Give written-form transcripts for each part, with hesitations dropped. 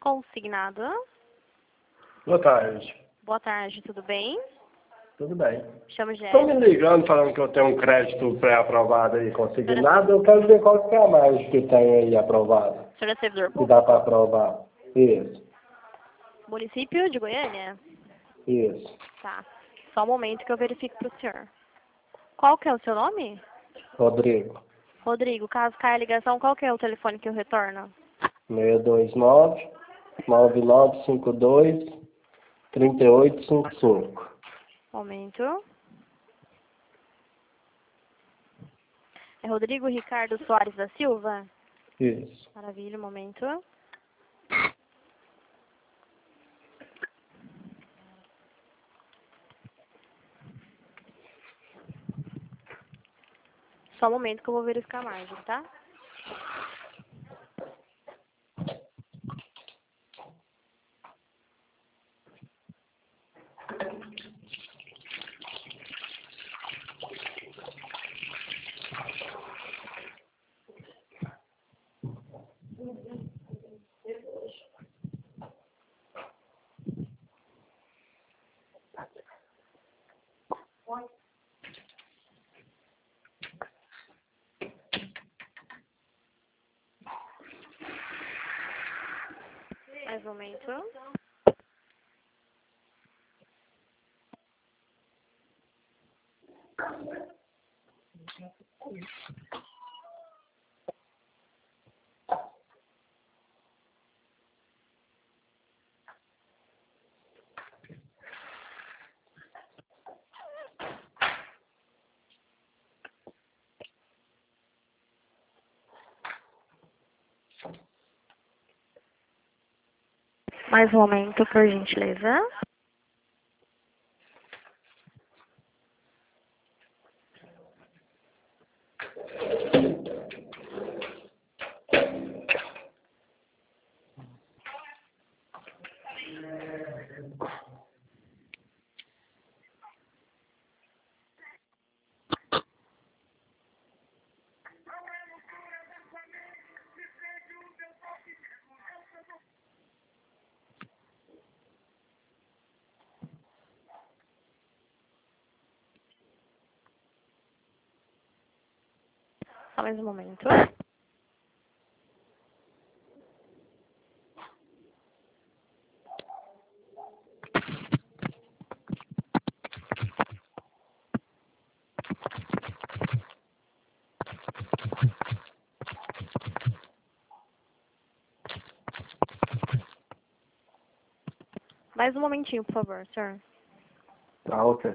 Consignado. Boa tarde. Boa tarde, tudo bem? Tudo bem. Chamo Estão me Jéssica. ligando falando que eu tenho um crédito pré-aprovado aí consignado. Eu quero ver qual que é a margem que tem aí aprovado. O senhor é servidor Que dá público? para aprovar. Isso, Município de Goiânia? isso. Tá. Só um momento que eu verifico para o senhor. Qual que é o seu nome? Rodrigo. Rodrigo, caso caia a ligação, qual que é o telefone que eu retorno? 629-9952-3855. Momento. É Rodrigo Ricardo Soares da Silva? Isso. Maravilha, um momento. Só um momento que eu vou verificar a margem, tá? Mais um momento. Mais um momento, por gentileza. Só mais um momento. Mais um momentinho, por favor, senhor. Tá, ok.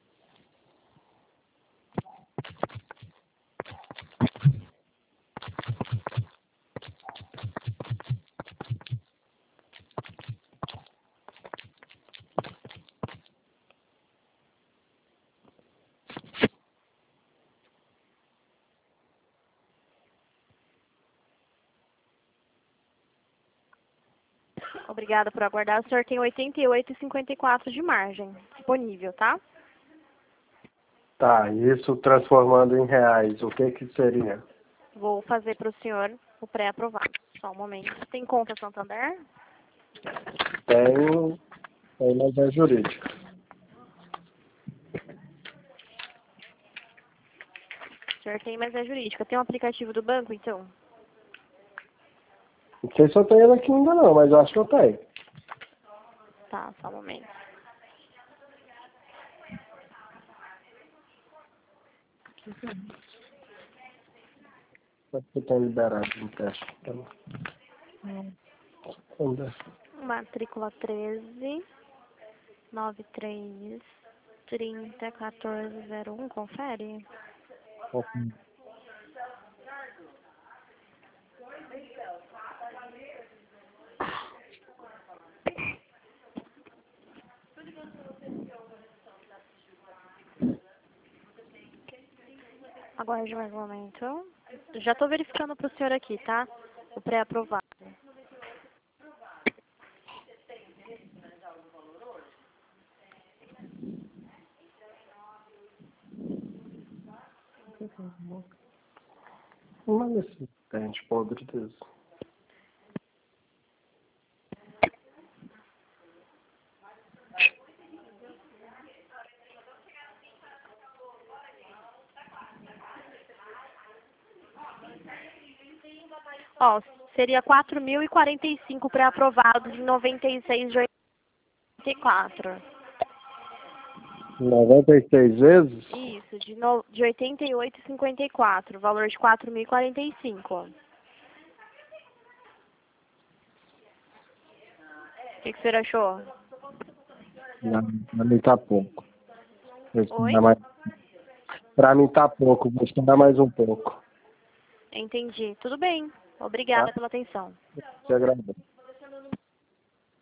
Obrigada por aguardar. O senhor tem 88,54 de margem disponível, tá? Tá, isso transformando em reais, o que que seria? Vou fazer para o senhor o pré-aprovado. Só um momento. Tem conta Santander? Tenho, mas é jurídica. O senhor tem, mas é jurídica. Tem um aplicativo do banco, então? Não sei se eu tenho ela aqui ainda não, mas eu acho que eu tenho. Tá, só um momento. Acho que eu tenho liberado no teste. Então, vamos ver. Matrícula 13 93 30 1401. Confere. Aguarde mais um momento. Já estou verificando para o senhor aqui, tá? O pré-aprovado. Mas esse dente podre desse. Ó, seria 4.045 pré-aprovados de 96,84. 96 vezes? Isso, de 88,54, valor de 4.045. O que o senhor achou? Não, pra mim tá pouco. Oi? Pra mim tá pouco, vou estudar mais um pouco. Entendi. Tudo bem. Obrigada Tá? pela atenção. Te agradeço.